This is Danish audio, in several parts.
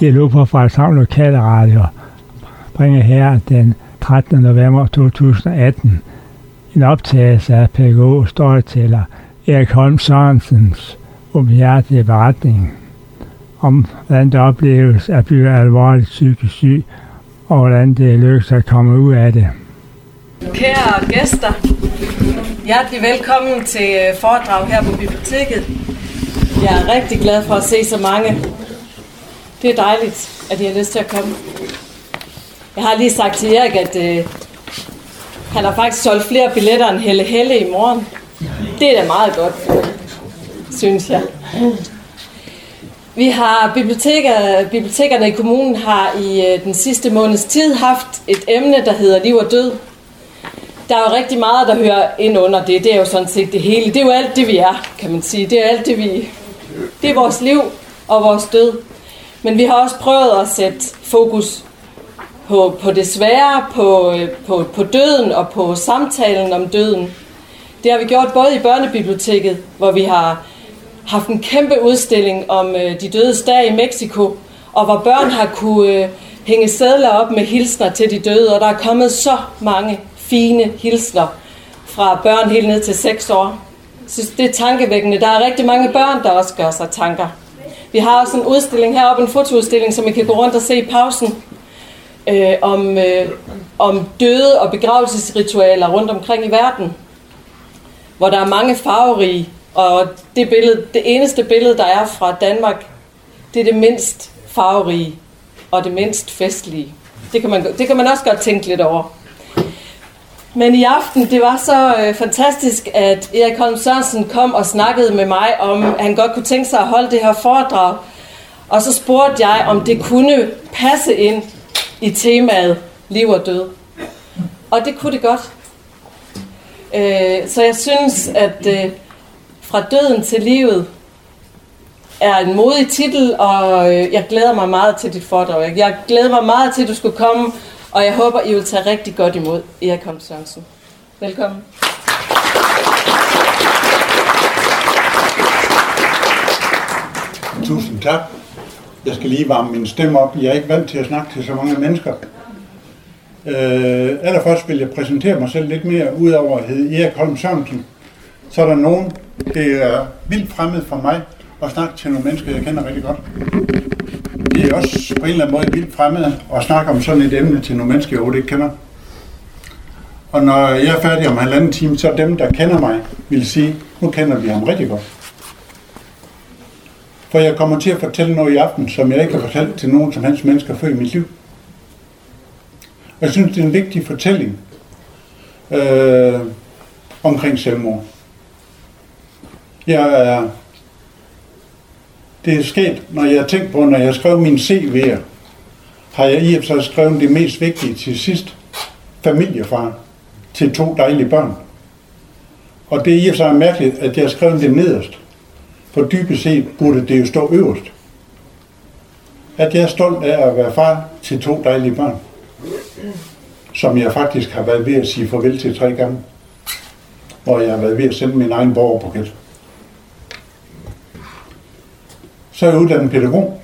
Det er på Frederikshavn Lokalradio bringer her den 13. november 2018 en optagelse af pædagog og storyteller Erik Holm Sørensens åbenhjertige beretning om, hvordan det opleves at blive alvorligt psykisk syg, og hvordan det lykkes at komme ud af det. Kære gæster, hjertelig velkommen til foredrag her på biblioteket. Jeg er rigtig glad for at se så mange. Det er dejligt, at I har lyst til at komme. Jeg har lige sagt til Erik, at han har faktisk solgt flere billetter end Helle i morgen. Det er da meget godt, synes jeg. Vi har bibliotekerne i kommunen har i den sidste måneds tid haft et emne, der hedder liv og død. Der er jo rigtig meget, der hører ind under det. Det er jo sådan set det hele. Det er jo alt det, vi er, kan man sige. Det er alt det, det er vores liv og vores død. Men vi har også prøvet at sætte fokus på det svære, på døden og på samtalen om døden. Det har vi gjort både i børnebiblioteket, hvor vi har haft en kæmpe udstilling om de dødes dag i Mexico, og hvor børn har kunne hænge sedler op med hilsner til de døde, og der er kommet så mange fine hilsner fra børn helt ned til 6 år. Jeg synes, det er tankevækkende. Der er rigtig mange børn, der også gør sig tanker. Vi har også en udstilling heroppe, en fotoudstilling, som I kan gå rundt og se i pausen, om døde og begravelsesritualer rundt omkring i verden, hvor der er mange farverige, og det eneste billede, der er fra Danmark, det er det mindst farverige og det mindst festlige. Det kan man også godt tænke lidt over. Men i aften, det var så fantastisk, at Erik Holm Sørensen kom og snakkede med mig om, at han godt kunne tænke sig at holde det her foredrag. Og så spurgte jeg, om det kunne passe ind i temaet liv og død. Og det kunne det godt. Så jeg synes, at fra døden til livet er en modig titel, og jeg glæder mig meget til dit foredrag. Jeg glæder mig meget til, at du skulle komme, og jeg håber, I vil tage rigtig godt imod Erik Holm Sørensen. Velkommen. Tusind tak. Jeg skal lige varme min stemme op. Jeg er ikke vant til at snakke til så mange mennesker. Allerførst vil jeg præsentere mig selv lidt mere. Udover at hedde Erik Holm Sørensen, så er der nogen, det er vildt fremmed for mig at snakke til nogle mennesker, jeg kender rigtig godt. Det er også på en eller anden måde vildt fremmed at snakke om sådan et emne til nogle mennesker, jeg overhovedet ikke kender. Og når jeg er færdig om 1,5 time, så dem, der kender mig, vil sige, nu kender vi ham rigtig godt. For jeg kommer til at fortælle noget i aften, som jeg ikke har fortalt til nogen som helst mennesker før i mit liv. Og jeg synes, det er en vigtig fortælling omkring selvmord. Det er sket, når jeg har tænkt på, når jeg skrev min CV'er, har jeg i og for sig skrevet det mest vigtige til sidst. Familiefar til 2 dejlige børn. Og det er i og for sig mærkeligt, at jeg har skrevet det nederst. For dybest set burde det jo stå øverst. At jeg er stolt af at være far til 2 dejlige børn. Som jeg faktisk har været ved at sige farvel til 3 gange. Og jeg har været ved at sende min egen borgerbuket. Så er jeg uddannet pædagog.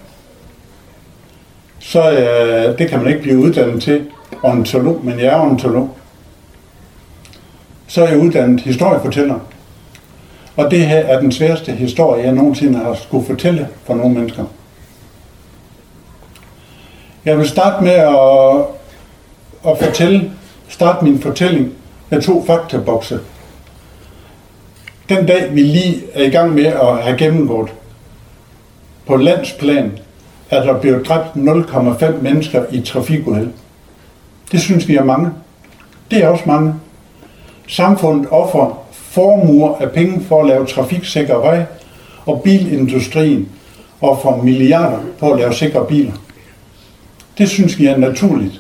Så det kan man ikke blive uddannet til ornitolog, men jeg er ornitolog. Så er jeg uddannet historiefortæller. Og det her er den sværeste historie, jeg nogensinde har skulle fortælle for nogle mennesker. Jeg vil starte med at starte min fortælling med 2 faktabokse. Den dag, vi lige er i gang med at have gennemgået, på landsplan er der blevet dræbt 0,5 mennesker i trafikuheld. Det synes vi er mange. Det er også mange. Samfundet offer formuer af penge for at lave trafiksikker vej, og bilindustrien offer milliarder på at lave sikre biler. Det synes vi er naturligt.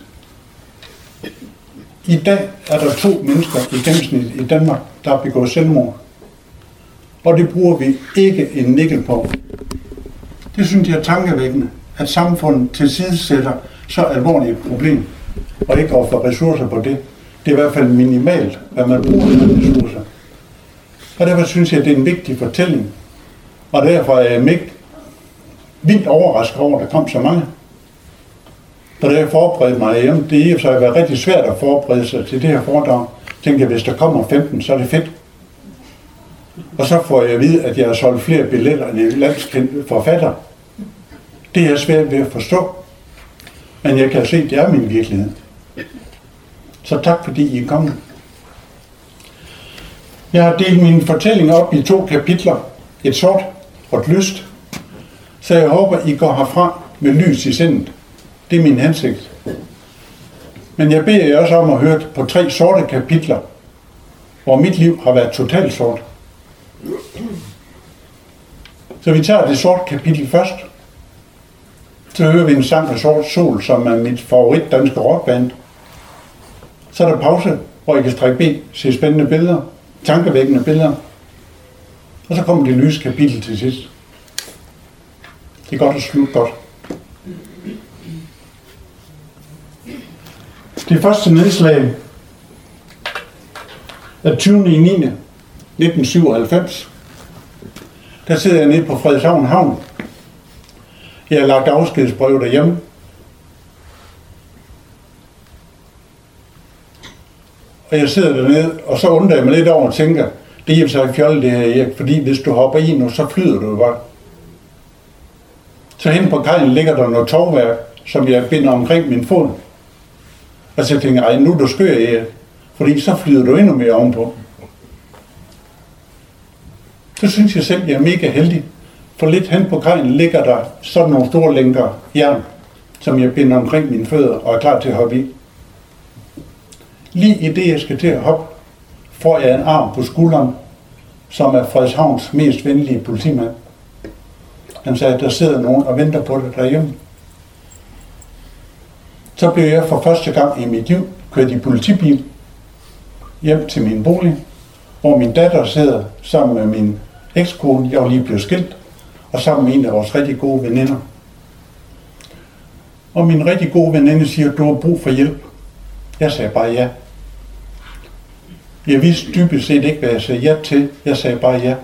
I dag er der 2 mennesker i gennemsnit i Danmark, der har begået selvmord. Og det bruger vi ikke en nikkel på. Det synes jeg er tankevækkende, at samfundet tilsidesætter så alvorligt et problem, og ikke offer ressourcer på det. Det er i hvert fald minimalt, hvad man bruger af ressourcer. Og derfor synes jeg, at det er en vigtig fortælling. Og derfor er jeg vildt overrasket over, at der kom så mange. Og da jeg forberedte mig hjemme, det i og for sig været rigtig svært at forberede sig til det her foredrag. Tænkte jeg, hvis der kommer 15, så er det fedt. Og så får jeg at vide, at jeg har solgt flere billetter end en landskendt forfatter. Det er svært ved at forstå. Men jeg kan se, at det er min virkelighed. Så tak fordi I er kommet. Jeg har delt min fortælling op i 2 kapitler. Et sort og et lyst. Så jeg håber, I går herfra med lys i sindet. Det er min hensigt. Men jeg beder jer også om at høre på 3 sorte kapitler, hvor mit liv har været totalt sort. Så vi tager det sorte kapitel først. Så hører vi en sang af Sort Sol, som er mit favorit danske rockband. Så er der pause, hvor I kan strække ben, se spændende billeder, tankevækkende billeder. Og så kommer det lyse kapitel til sidst. Det er godt at slutte godt. Det første nedslag er 20.9.1997. Der sidder jeg nede på Frederikshavn Havn. Jeg har lagt afskedsbrev derhjemme. Og jeg sidder dernede, og så undrer jeg mig lidt over og tænker, det er jo så fjollet det her, Erik, fordi hvis du hopper i nu, så flyder du bare. Så hen på kajen ligger der noget tovværk, som jeg binder omkring min fod. Og så tænker jeg, nu er du skør, Erik, fordi så flyder du endnu mere ovenpå. Så synes jeg selv, jeg er mega heldig. For lidt hen på kajen ligger der sådan nogle store lænker jern, som jeg binder omkring mine fødder og er klar til at hoppe i. Lige i det, jeg skal til at hoppe, får jeg en arm på skulderen, som er Frederikshavns mest venlige politimand. Han sagde, at der sidder nogen og venter på det derhjemme. Så blev jeg for første gang i mit liv kørt i politibil hjem til min bolig, hvor min datter sidder sammen med min ekskone. Jeg var lige blevet skilt, og sammen med en af vores rigtig gode veninder. Og min rigtig gode veninde siger, at du har brug for hjælp. Jeg sagde bare ja. Jeg vidste dybest set ikke, hvad jeg sagde ja til. Jeg sagde bare ja.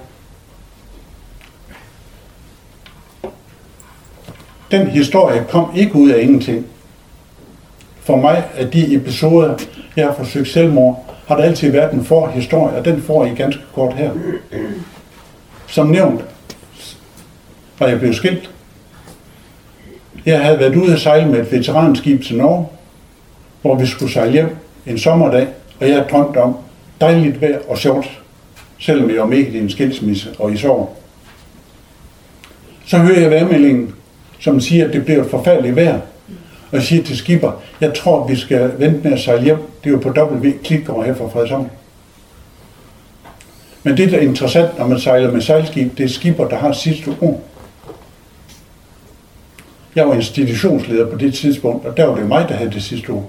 Den historie kom ikke ud af ingenting. For mig, at de episoder, jeg har forsøgt selvmord, har der altid været en forhistorie, og den får I ganske kort her. Som nævnt, var jeg blevet skilt. Jeg havde været ude at sejle med et veteranskib til Norge, hvor vi skulle sejle hjem en sommerdag, og jeg havde drømt om dejligt vejr og sjovt, selvom jeg var med i en skilsmisse og i sorg. Så hører jeg vejrmeldingen, som siger, at det bliver et forfærdeligt vejr, og jeg siger til skipper, jeg tror, vi skal vente med at sejle hjem. Det er jo på W. Klitgaard her fra Frederikshavn. Men det, der er interessant, når man sejler med sejlskib, det er skipper, der har sidste ord. Jeg var institutionsleder på det tidspunkt, og der var det mig, der havde det sidste ord.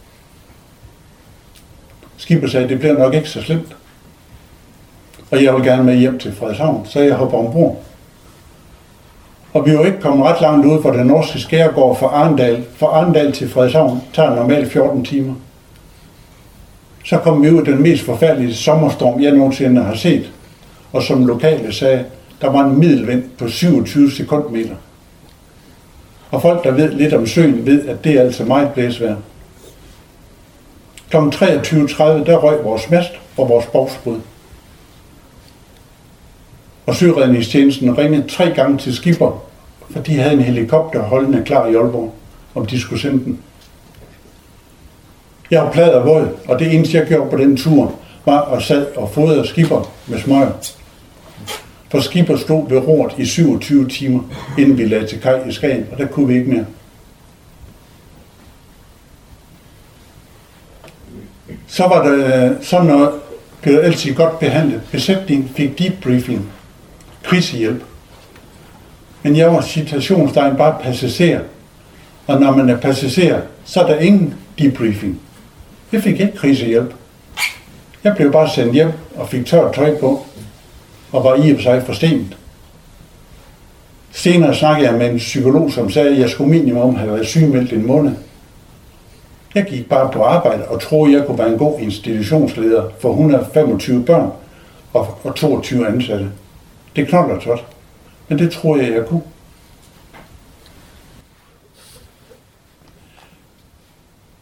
Skipper sagde, at det bliver nok ikke så slemt. Og jeg vil gerne med hjem til Frederikshavn, så jeg hopper ombord. Og vi var ikke kommet ret langt ud fra den norske skærgård fra Arendal. Fra Arendal til Frederikshavn tager normalt 14 timer. Så kom vi ud af den mest forfærdelige sommerstorm, jeg nogensinde har set. Og som lokale sagde, der var en middelvind på 27 sekundmeter. Og folk, der ved lidt om søen, ved, at det er altså meget blæsvejr. Kl. 23.30, der røg vores mast og vores bovsbrud. Og søredningstjenesten ringede 3 gange til skipper, for de havde en helikopter holdende klar i Aalborg, om de skulle sende den. Jeg var plad og våd, og det eneste jeg gjorde på den tur, var at sad og fodrede skipper med smøger. For skipper stod ved roret i 27 timer, inden vi lagde til kaj i Skagen, og der kunne vi ikke mere. Så var der sådan noget, blev altid godt behandlet. Besætningen fik debriefing, krisehjælp. Men jeg var citationstegn bare passager. Og når man er passager, så er der ingen debriefing. Jeg fik ikke krisehjælp. Jeg blev bare sendt hjem og fik tørt tøj på, og var i og for sig forstenet. Senere snakkede jeg med en psykolog, som sagde, at jeg skulle minimum have været sygemeldt en måned. Jeg gik bare på arbejde og troede, jeg kunne være en god institutionsleder for 125 børn og 22 ansatte. Det knolder tot, men det troede jeg kunne.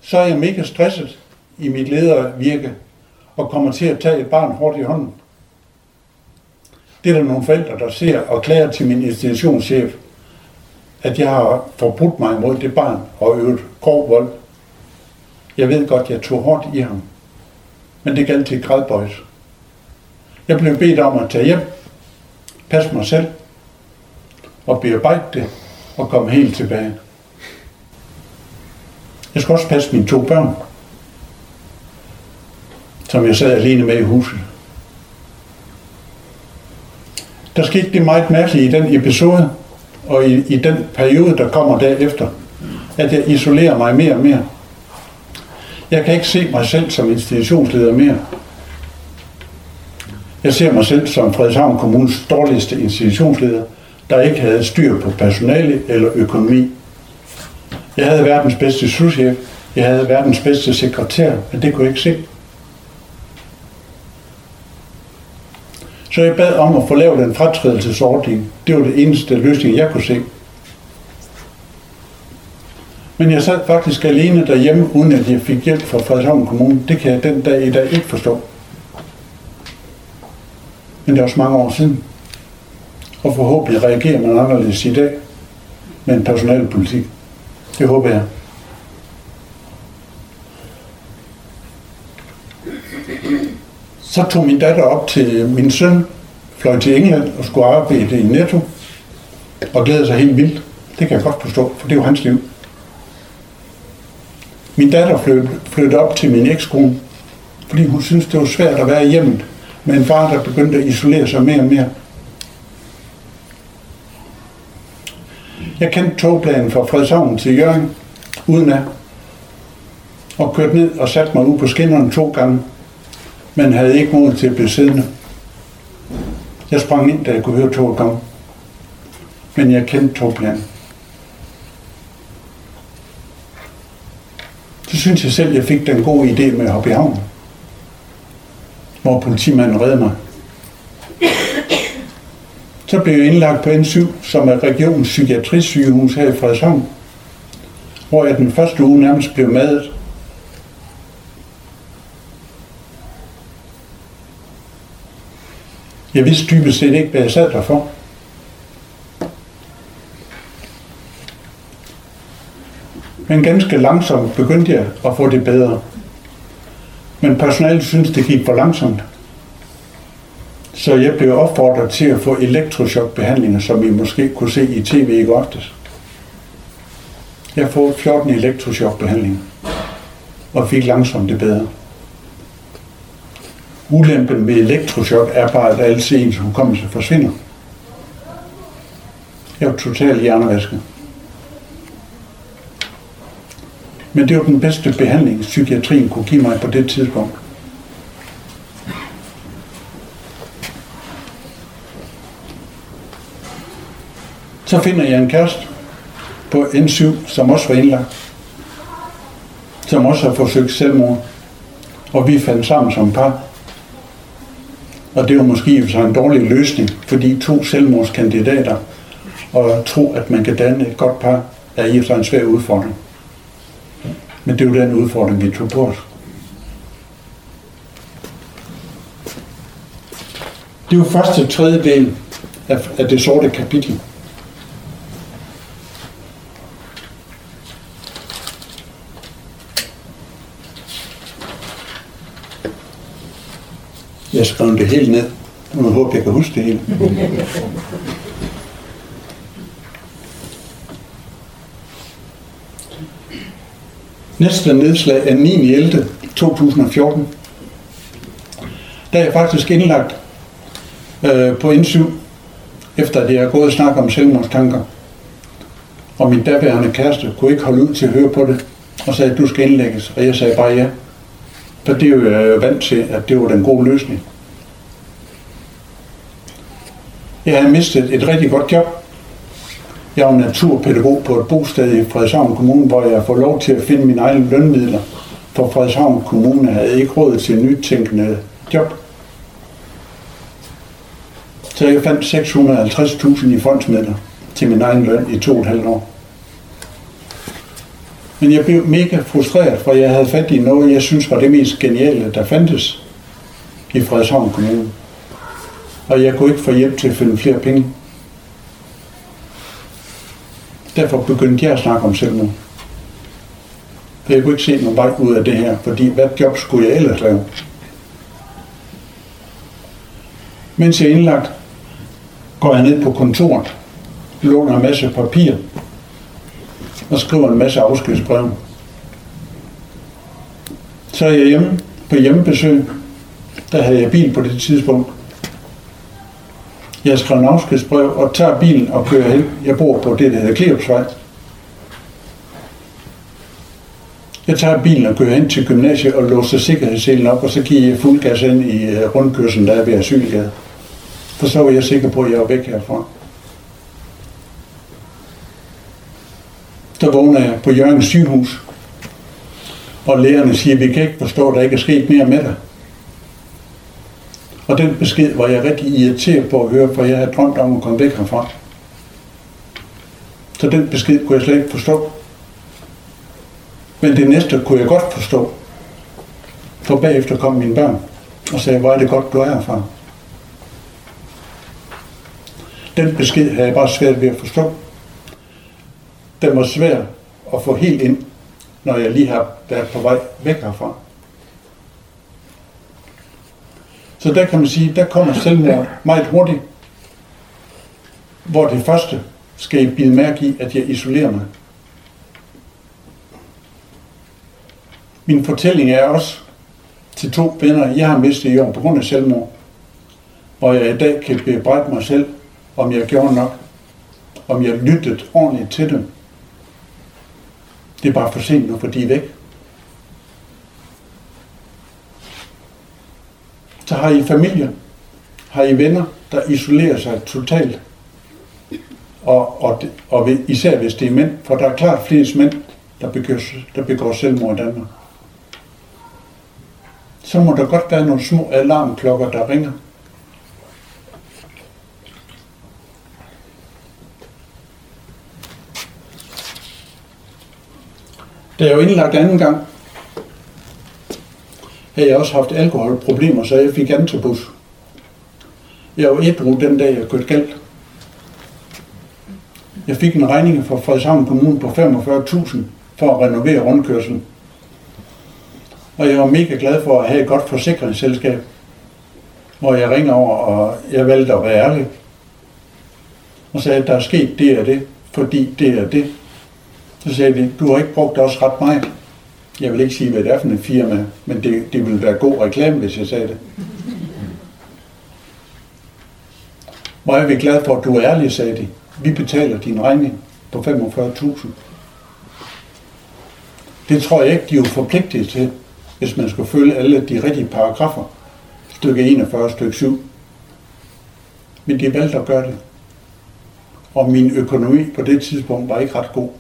så er jeg mega stresset i mit ledervirke og kommer til at tage et barn hårdt i hånden. Det er der nogle forældre, der ser og klager til min institutionschef, at jeg har forbrudt mig mod det barn og øvet grov vold. Jeg ved godt, jeg tog hårdt i ham, men det galt til gradbøjs. Jeg blev bedt om at tage hjem, passe mig selv og bearbejde det og komme helt tilbage. Jeg skulle også passe mine 2 børn, som jeg sad alene med i huset. Der skete det meget mærkelige i den episode, og i den periode, der kommer derefter, at jeg isolerer mig mere og mere. Jeg kan ikke se mig selv som institutionsleder mere. Jeg ser mig selv som Frederikshavn Kommunes dårligste institutionsleder, der ikke havde styr på personale eller økonomi. Jeg havde verdens bedste souschef, jeg havde verdens bedste sekretær, men det kunne jeg ikke se. Så jeg bad om at få lavet en fratrædelsesordning. Det var det eneste løsning, jeg kunne se. Men jeg sad faktisk alene derhjemme, uden at jeg fik hjælp fra Frederikshavn Kommune. Det kan jeg den dag i dag ikke forstå. Men det er også mange år siden. Og forhåbentlig reagerer man anderledes i dag med en personalpolitik. Det håber jeg. Så tog min datter op til min søn, fløj til England og skulle arbejde i Netto, og glædede sig helt vildt. Det kan jeg godt forstå, for det er jo hans liv. Min datter flyttede op til min ekskone, fordi hun syntes, det var svært at være i hjemmet med en far, der begyndte at isolere sig mere og mere. Jeg kendte togplanen fra Frederikshavn til Hjørring uden at, og kørte ned og satte mig ud på skinnerne 2 gange, men havde ikke mod til at blive siddende. Jeg sprang ind, da jeg kunne høre toget komme, men jeg kendte togplanen. Så synes jeg selv, at jeg fik den gode idé med at hoppe i havnen, hvor politimanden reddede mig. Så blev jeg indlagt på N7, som er regionens psykiatrisygehus her i Frederikshavn, hvor jeg den første uge nærmest blev madet. Jeg vidste dybest set ikke, hvad jeg sad der for. Men ganske langsomt begyndte jeg at få det bedre. Men personalet syntes, det gik for langsomt. Så jeg blev opfordret til at få elektrochokbehandlinger, som I måske kunne se i tv i går aftes. Jeg har fået 14 elektrochokbehandlinger og fik langsomt det bedre. Ulempen ved elektrochok er bare, at alle ens hukommelse forsvinder. Jeg var totalt hjernevasket. Men det var den bedste behandling, psykiatrien kunne give mig på det tidspunkt. Så finder jeg en kæreste på N7, som også var indlagt, som også har forsøgt selvmord, og vi fandt sammen som par. Og det var måske en dårlig løsning, fordi 2 selvmordskandidater og tro, at man kan danne et godt par, er i og for sig en svær udfordring. Men det var den udfordring, vi tog på os. Det var første tredjedel af det sorte kapitel. Jeg skrev det helt ned. Jeg håber, jeg kan huske det hele. Næste nedslag er 9.11.2014. Der er jeg faktisk indlagt på N7, efter at jeg har gået og snakket om selvmordstanker. Og min daværende kæreste kunne ikke holde ud til at høre på det, og sagde, at du skal indlægges. Og jeg sagde bare ja. For det er jeg jo vant til, at det var den gode løsning. Jeg havde mistet et rigtig godt job. Jeg var naturpædagog på et bosted i Frederikshavn Kommune, hvor jeg får lov til at finde mine egne lønmidler. For Frederikshavn Kommune havde ikke råd til nytænkende job. Så jeg fandt 650.000 i fondsmidler til min egen løn i 2,5 år. Men jeg blev mega frustreret, for jeg havde fat i noget, jeg synes var det mest geniale, der fandtes i Frederikshavn Kommune. Og jeg kunne ikke få hjælp til at finde flere penge. Derfor begyndte jeg at snakke om selvmord. For jeg kunne ikke se nogen vej ud af det her, fordi hvad job skulle jeg ellers lave? Mens jeg er indlagt, går jeg ned på kontoret, låner en masse papir og skriver en masse afskedsbreve. Så er jeg hjemme på hjemmebesøg. Der havde jeg bil på det tidspunkt. Jeg skriver en afskedsbrev og tager bilen og kører hen. Jeg bor på det, der hedder Kleopsvej. Jeg tager bilen og kører hen til gymnasiet og låser sikkerhedsselen op, og så giver jeg fuld gas ind i rundkørslen, der er ved Asylgade. For så var jeg sikker på, at jeg var væk herfra. Så vågner jeg på Hjørring sygehus, og lægerne siger, at vi kan ikke forstå, at der ikke er sket mere med dig. Og den besked var jeg rigtig irriteret på at høre, for jeg havde drømt om at komme væk herfra. Så den besked kunne jeg slet ikke forstå. Men det næste kunne jeg godt forstå. For bagefter kom mine børn og sagde, hvor er det godt, du er herfra. Den besked havde jeg bare svært ved at forstå. Den var svær at få helt ind, når jeg lige har været på vej væk herfra. Så der kan man sige, der kommer selvmord meget hurtigt, hvor det første skal I bide mærke i, at jeg isolerer mig. Min fortælling er også til 2 venner, jeg har mistet i år på grund af selvmord, hvor jeg i dag kan bebrejde mig selv, om jeg gjorde nok, om jeg lyttede ordentligt til dem. Det er bare for sent nu, for de er væk. Så har I familie, har I venner, der isolerer sig totalt. Og især hvis det er mænd, for der er klart flest mænd, der begår selvmord i Danmark. Så må der godt være nogle små alarmklokker, der ringer. Da jeg var indlagt anden gang, havde jeg også haft alkoholproblemer, så jeg fik antabus. Jeg var ædru den dag, jeg kørte galt. Jeg fik en regning fra Frederikshavn Kommune på 45.000 for at renovere rundkørslen. Og jeg var mega glad for at have et godt forsikringsselskab, hvor jeg ringer over, og jeg valgte at være ærlig. Og sagde, at der er sket det og det, fordi det er det. Så sagde de, du har ikke brugt det også ret meget. Jeg vil ikke sige, hvad det er for en firma, men det ville være god reklame, hvis jeg sagde det. Hvor er vi glade for, at du er ærlig, sagde de. Vi betaler din regning på 45.000. Det tror jeg ikke, de er jo forpligtet til, hvis man skulle følge alle de rigtige paragrafer. Stykke 41, stykke 7. Men de valgte at gøre det. Og min økonomi på det tidspunkt var ikke ret god.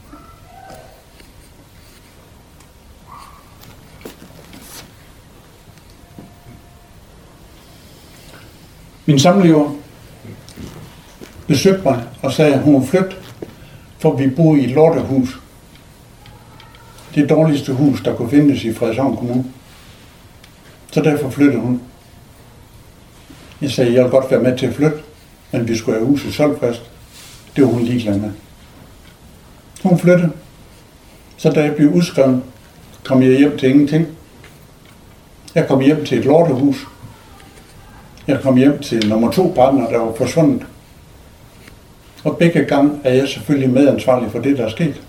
Min samlever besøgte mig og sagde, at hun var flyttet, for vi boede i et lortehus. Det dårligste hus, der kunne findes i Frederikshavn Kommune. Så derfor flyttede hun. Jeg sagde, at jeg ville godt være med til at flytte, men vi skulle have huset solgt først. Det var hun ligeglad med. Hun flyttede. Så da jeg blev udskrevet, kom jeg hjem til ingenting. Jeg kom hjem til et lortehus. Jeg kom hjem til nummer 2 partner, der var forsvundet. Og begge gange er jeg selvfølgelig medansvarlig for det, der er sket.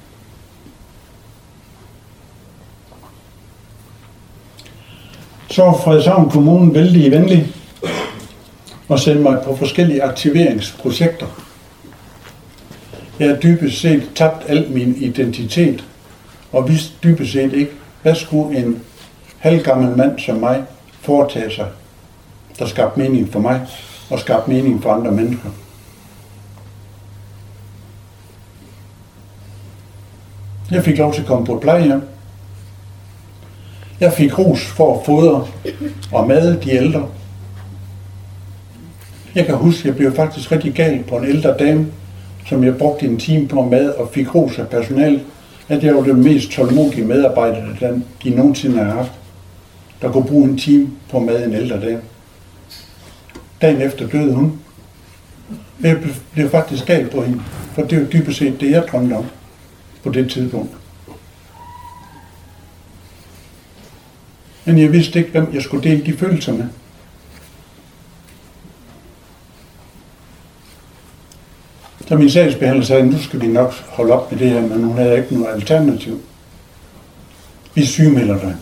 Så var Frederikshavn Kommune vældig venlig og sendte mig på forskellige aktiveringsprojekter. Jeg har dybest set tabt al min identitet og vidste dybest set ikke, hvad skulle en halvgammel mand som mig foretage sig, der skabte mening for mig og skabte mening for andre mennesker. Jeg fik lov til at komme på et plejehjem. Jeg fik ros for at fodre og made de ældre. Jeg kan huske, at jeg blev faktisk rigtig gal på en ældre dame, som jeg brugte en time på at made og fik ros af personalet, at jeg var den mest tålmodige medarbejder, de nogensinde har haft, der kunne bruge en time på mad en ældre dag. Dagen efter døde hun. Jeg blev faktisk galt på hende, for det var dybest set det, jeg drømte om på det tidspunkt. Men jeg vidste ikke, hvem jeg skulle dele de følelser med. Så min sagsbehandler sagde, nu skal vi nok holde op med det her, men hun havde ikke noget alternativ. Vi sygemelder dig.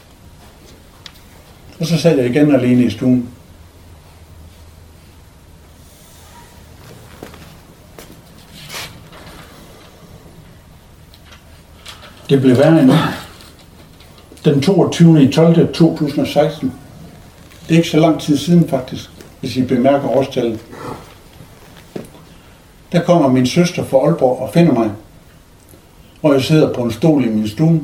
Og så sad jeg igen alene i stuen. Det blev værre endnu. Den 22.12.2016. Det er ikke så lang tid siden faktisk, hvis I bemærker årstallet. Der kommer min søster fra Aalborg og finder mig, hvor jeg sidder på en stol i min stue.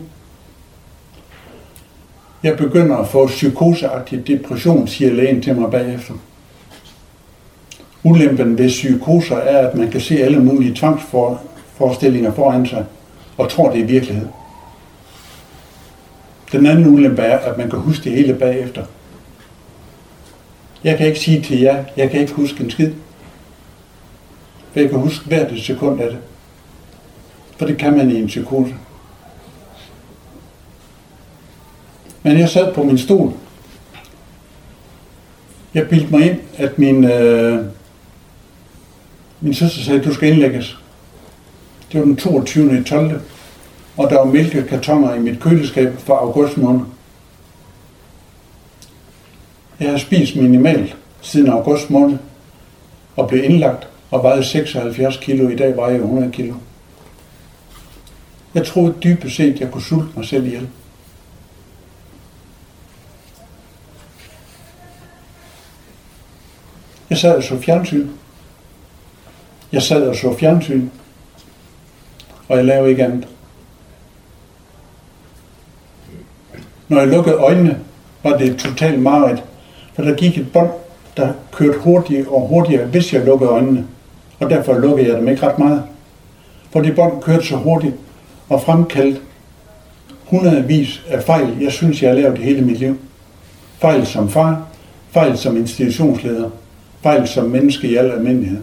Jeg begynder at få psykoseagtig depression, siger lægen til mig bagefter. Ulempen ved psykoser er, at man kan se alle mulige tvangsforestillinger foran sig, og tror det er virkelighed. Den anden ulempe er, at man kan huske det hele bagefter. Jeg kan ikke sige til jer, jeg kan ikke huske en skid. For jeg kan huske hvert sekund af det. For det kan man i en psykose. Men jeg sad på min stol. Jeg bildte mig ind, at min søster sagde, du skal indlægges. Det var den 22.12. Og der var mælkekartoner i mit køleskab fra august måned. Jeg har spist minimalt siden august måned og blev indlagt og vejede 76 kilo. I dag vejer jeg 100 kilo. Jeg troede dybest set, at jeg kunne sulte mig selv ihjel. Jeg sad og så fjernsyn. Og jeg lavede ikke andet. Når jeg lukkede øjnene, var det et totalt mareridt, for der gik et bånd, der kørte hurtigere og hurtigere, hvis jeg lukkede øjnene. Og derfor lukkede jeg dem ikke ret meget. For det bånd kørte så hurtigt og fremkaldte hundredvis af fejl, jeg synes, jeg har lavet i hele mit liv. Fejl som far, fejl som institutionsleder, fejl som menneske i al almindelighed.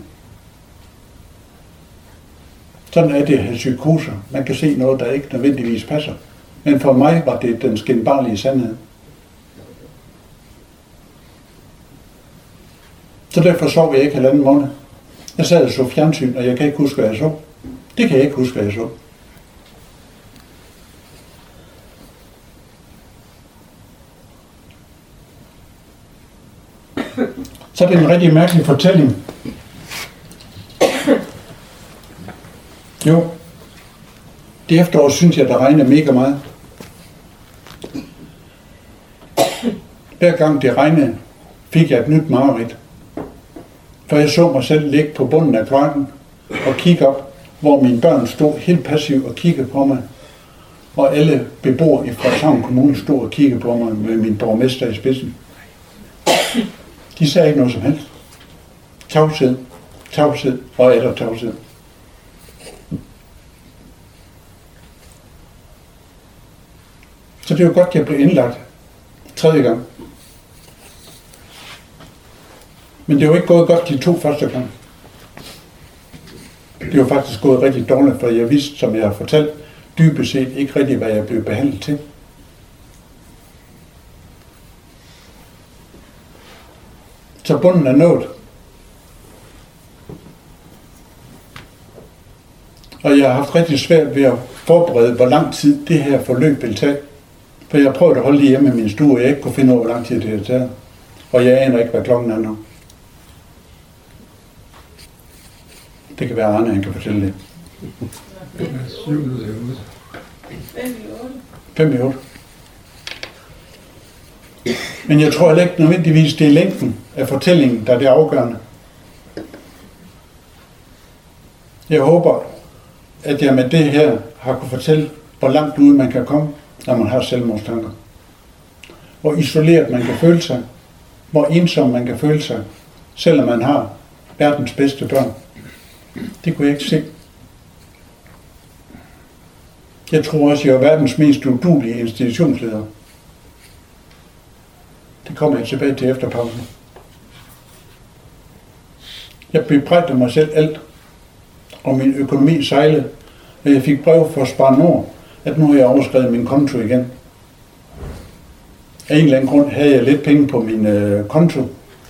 Sådan er det at have psykoser. Man kan se noget, der ikke nødvendigvis passer. Men for mig var det den skinbarlige sandhed. Så derfor sov jeg ikke 1,5 måned. Jeg sad og så fjernsyn, og jeg kan ikke huske, hvad jeg så. Det kan jeg ikke huske, hvad jeg så. Så er det en rigtig mærkelig fortælling. Jo, det efterår synes jeg, der regner mega meget. Hver gang det regnede, fik jeg et nyt mareridt. For jeg så mig selv ligge på bunden af kloakken og kigge op, hvor mine børn stod helt passivt og kiggede på mig. Og alle beboere i Frederikshavn Kommune stod og kiggede på mig med min borgmester i spidsen. De sagde ikke noget som helst. Tavshed og atter tavshed. Så det var godt, at jeg blev indlagt 3. gang. Men det var ikke gået godt de 2 første gange. Det var faktisk gået rigtig dårligt, for jeg vidste, som jeg har fortalt, dybest set ikke rigtig, hvad jeg blev behandlet til. Så bunden er nået. Og jeg har haft rigtig svært ved at forberede, hvor lang tid det her forløb vil tage. For jeg har prøvet at holde det hjemme i min stue, og jeg ikke kunne finde ud af, hvor lang tid det har taget. Og jeg aner ikke, hvad klokken er nu. Det kan være Arne, han kan fortælle det. 5:08. Men jeg tror heller ikke nødvendigvis, det er længden af fortællingen, der er det afgørende. Jeg håber, at jeg med det her har kunne fortælle, hvor langt ude man kan komme, når man har selvmordstanker. Hvor isoleret man kan føle sig, hvor ensom man kan føle sig, selvom man har verdens bedste børn. Det kunne jeg ikke se. Jeg tror også, jeg er verdens mest uduelige institutionsleder. Det kommer jeg tilbage til efter pausen. Jeg bebrejder mig selv alt, og min økonomi sejlede, og jeg fik brev fra Spar Nord, at nu har jeg overskredet min konto igen. Af en eller anden grund havde jeg lidt penge på min konto.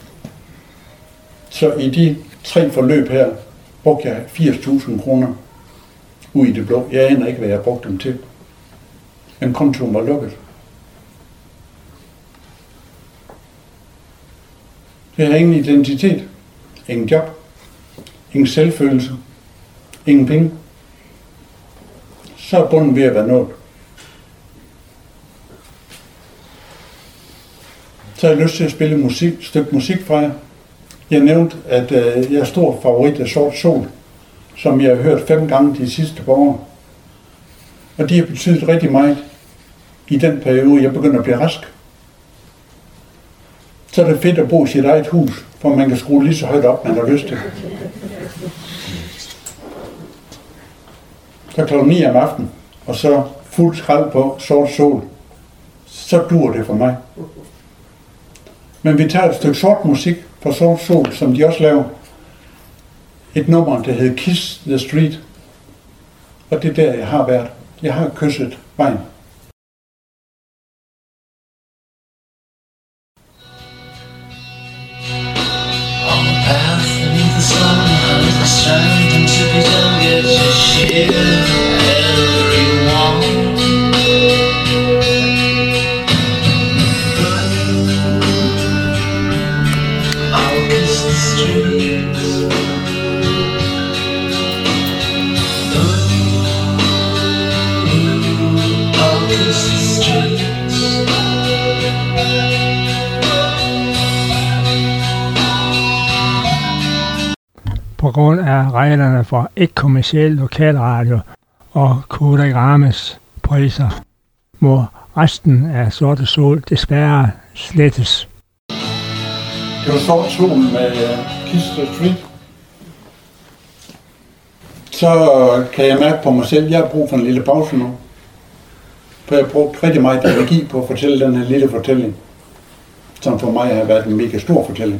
Så i de 3 forløb her, brugte jeg 80.000 kroner ud i det blå. Jeg aner ikke, hvad jeg brugte dem til. Men kontoen var lukket. Jeg har ingen identitet, ingen job, ingen selvfølelse, ingen penge. Så er bunden ved at være nået. Så har jeg lyst til at spille et stykke musik fra jer. Jeg nævnte, at jeg er stor favorit af Sort Sol, som jeg har hørt 5 gange de sidste par år. Og de har betydet rigtig meget i den periode, jeg begynder at blive rask. Så er det fedt at bo i sit eget hus, hvor man kan skrue lige så højt op, man har lyst til. Så kl. 9 om aftenen, og så fuld skrald på Sort Sol, så dur det for mig. Men vi tager et stykke sort musik fra Sort Sol, som de også laver. Et nummer, der hedder Kiss the Street. Og det er der, jeg har været. Jeg har kysset vejen. On the path beneath the sun, I'm striving to be done, get your shit, everyone. I'll kiss the streets. I'll kiss the streets. På grund af reglerne for ikke-kommerciel lokalradio og Kodagrammes priser, må resten af Sorte Sol desværre slettes. Det var Sort Sol med Kiss the Street. Så kan jeg mærke på mig selv, at jeg har brug for en lille pause nu. For jeg har brugt rigtig meget energi på at fortælle den her lille fortælling, som for mig har været en mega stor fortælling.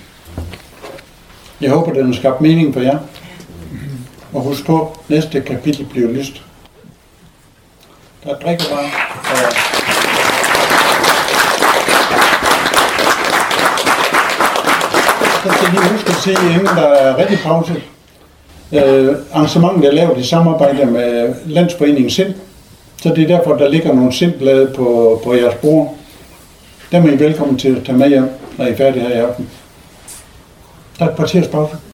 Jeg håber, den har skabt mening for jer. Og husk på, næste kapitel bliver lyst. Der er drikkevarer. Så skal lige huske at se, inden der er rigtig pause. Arrangementet er lavet i samarbejde med Landsforeningen Sind. Så det er derfor, der ligger nogle Sind-blade på jeres bord. Dem er I velkommen til at tage med hjem, når I er færdige her i aften. Der er et kvarters pause.